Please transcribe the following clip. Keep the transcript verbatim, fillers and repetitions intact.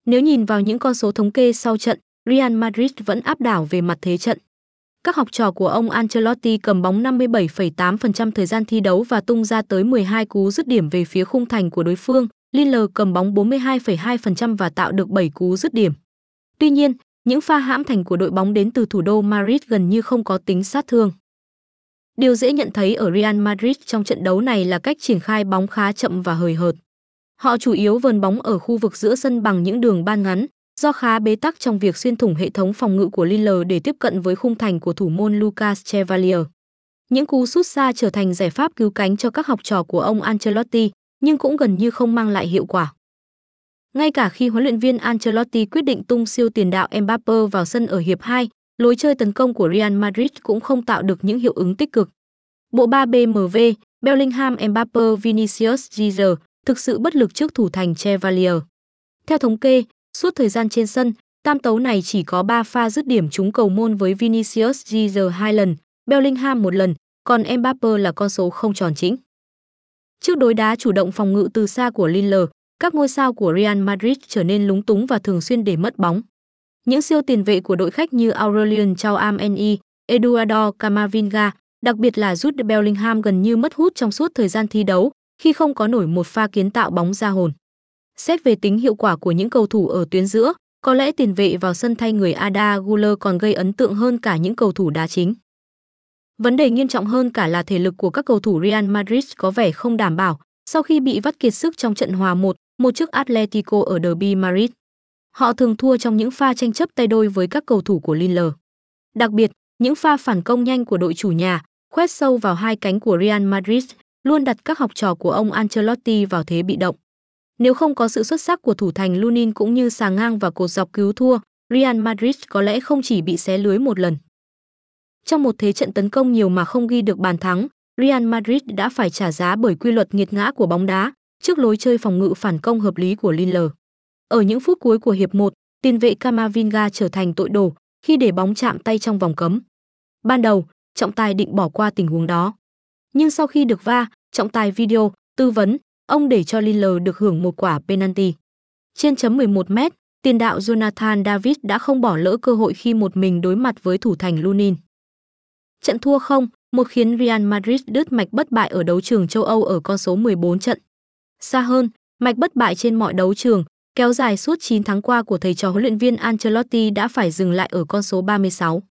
Nếu nhìn vào những con số thống kê sau trận, Real Madrid vẫn áp đảo về mặt thế trận. Các học trò của ông Ancelotti cầm bóng năm mươi bảy phẩy tám phần trăm thời gian thi đấu và tung ra tới mười hai cú dứt điểm về phía khung thành của đối phương. Lille cầm bóng bốn mươi hai phẩy hai phần trăm và tạo được bảy cú dứt điểm. Tuy nhiên, những pha hãm thành của đội bóng đến từ thủ đô Madrid gần như không có tính sát thương. Điều dễ nhận thấy ở Real Madrid trong trận đấu này là cách triển khai bóng khá chậm và hời hợt. Họ chủ yếu vờn bóng ở khu vực giữa sân bằng những đường ban ngắn, do khá bế tắc trong việc xuyên thủng hệ thống phòng ngự của Lille để tiếp cận với khung thành của thủ môn Lucas Chevalier. Những cú sút xa trở thành giải pháp cứu cánh cho các học trò của ông Ancelotti, nhưng cũng gần như không mang lại hiệu quả. Ngay cả khi huấn luyện viên Ancelotti quyết định tung siêu tiền đạo Mbappé vào sân ở hiệp hai, lối chơi tấn công của Real Madrid cũng không tạo được những hiệu ứng tích cực. Bộ ba bê em vê, Bellingham, Mbappé, Vinicius Junior thực sự bất lực trước thủ thành Chevalier. Theo thống kê, suốt thời gian trên sân, tam tấu này chỉ có ba pha dứt điểm trúng cầu môn với Vinicius Junior hai lần, Bellingham một lần, còn Mbappé là con số không tròn chỉnh. Trước đối đá chủ động phòng ngự từ xa của Lille, các ngôi sao của Real Madrid trở nên lúng túng và thường xuyên để mất bóng. Những siêu tiền vệ của đội khách như Aurelien Tchouameni, Eduardo Camavinga, đặc biệt là Jude Bellingham gần như mất hút trong suốt thời gian thi đấu, khi không có nổi một pha kiến tạo bóng ra hồn. Xét về tính hiệu quả của những cầu thủ ở tuyến giữa, có lẽ tiền vệ vào sân thay người Arda Güler còn gây ấn tượng hơn cả những cầu thủ đá chính. Vấn đề nghiêm trọng hơn cả là thể lực của các cầu thủ Real Madrid có vẻ không đảm bảo sau khi bị vắt kiệt sức trong trận hòa một một trước Atletico ở Derby Madrid. Họ thường thua trong những pha tranh chấp tay đôi với các cầu thủ của Lille. Đặc biệt, những pha phản công nhanh của đội chủ nhà, khoét sâu vào hai cánh của Real Madrid, luôn đặt các học trò của ông Ancelotti vào thế bị động. Nếu không có sự xuất sắc của thủ thành Lunin cũng như xà ngang và cột dọc cứu thua, Real Madrid có lẽ không chỉ bị xé lưới một lần. Trong một thế trận tấn công nhiều mà không ghi được bàn thắng, Real Madrid đã phải trả giá bởi quy luật nghiệt ngã của bóng đá trước lối chơi phòng ngự phản công hợp lý của Lille. Ở những phút cuối của hiệp một, tiền vệ Camavinga trở thành tội đồ khi để bóng chạm tay trong vòng cấm. Ban đầu, trọng tài định bỏ qua tình huống đó. Nhưng sau khi được va, trọng tài video, tư vấn, ông để cho Lille được hưởng một quả penalty. Trên chấm mười một mét, tiền đạo Jonathan David đã không bỏ lỡ cơ hội khi một mình đối mặt với thủ thành Lunin. Trận thua không một khiến Real Madrid đứt mạch bất bại ở đấu trường châu Âu ở con số mười bốn trận. Xa hơn, mạch bất bại trên mọi đấu trường, kéo dài suốt chín tháng qua của thầy trò huấn luyện viên Ancelotti đã phải dừng lại ở con số ba mươi sáu.